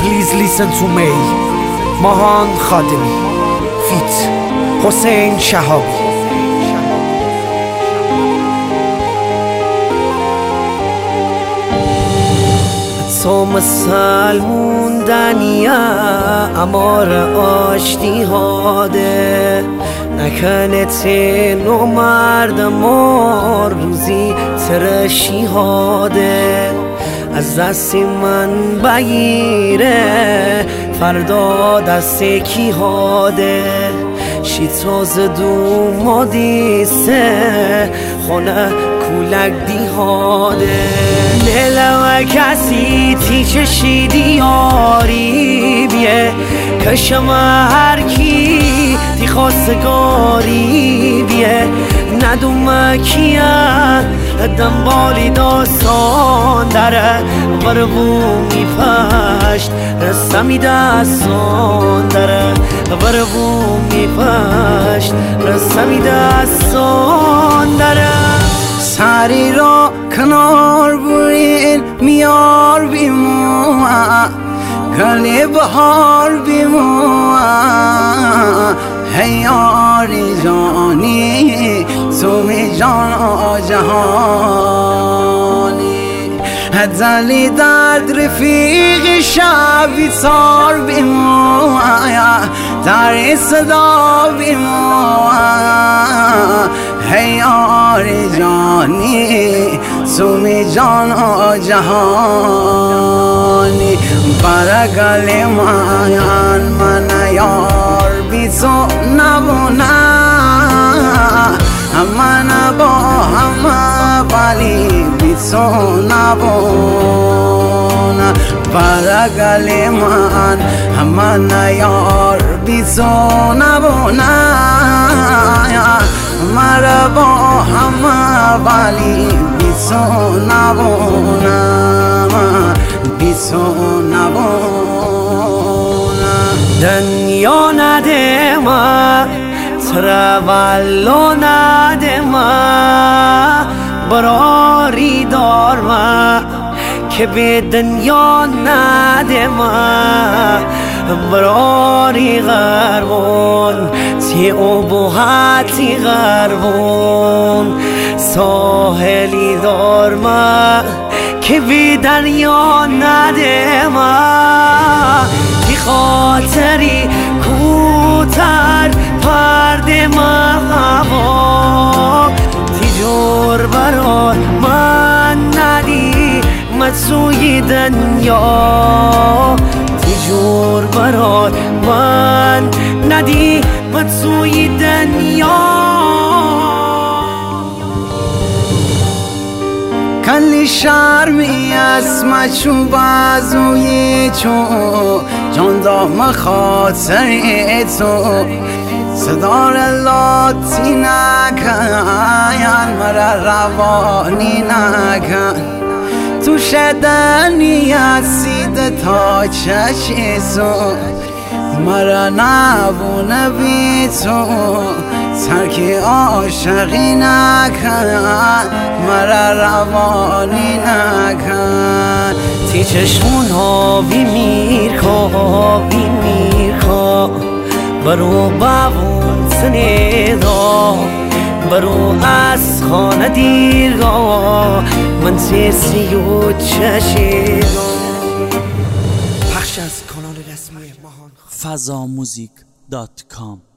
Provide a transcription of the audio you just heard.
Please listen to me. ماهان خادمی فیت حسین شهابی. تو مثل موندنیه امار آشتی هاده نکنه تینو مردم روزی ترشی هاده از دستی من بگیره فردا دست کی هاده شی تاز دو مادیسه خونه کولک دی هاده دلم کسی تی چشیدی یاری بیه کشم هر کی تی خواستگاری بیه ندوم کیه دنبالی داستان داره بربو میپشت رسمی دستان داره بربو میپشت رسمی دستان داره سری را کنار برین میار بیمو گلی بهار بیمو هیاری جانی تو می جان جهانی هدلی درد رفیق شبی تار بیمو در صدا بیمو هیاری جانی تو می جان جهانی برگل من یار بی تو نبونه من با همه ولی بی تو نبونه برگل من یار بی تو نبونه مرا با همه ولی بی تو نبونه بی تو نبونه دنیا ندیمه ترولو ندیمه براری دارمه که به دنیا ندیمه براری غربون تی ابهتی غربون ساحلی دارمه که به دریا ندیمه تی خاطری کوتر پرده ما هوا تی جور برای من ندی متسوی دنیا تی جور برای من ندی متسوی دنیا کلی شرمی اسم چو بازوی چو جان دام خاطر تو صدار لاتی نکن مرا روانی نکن تو شدنی اسید تا چشیزو مرا نبونه بی تو ترکی عاشقی نکن مرا روانی نکن تی چشمون ها بی میرکا برو بابون سنیدا برو از خانه دیرگاه من سیسی و چشیدا. فضاموزیک.com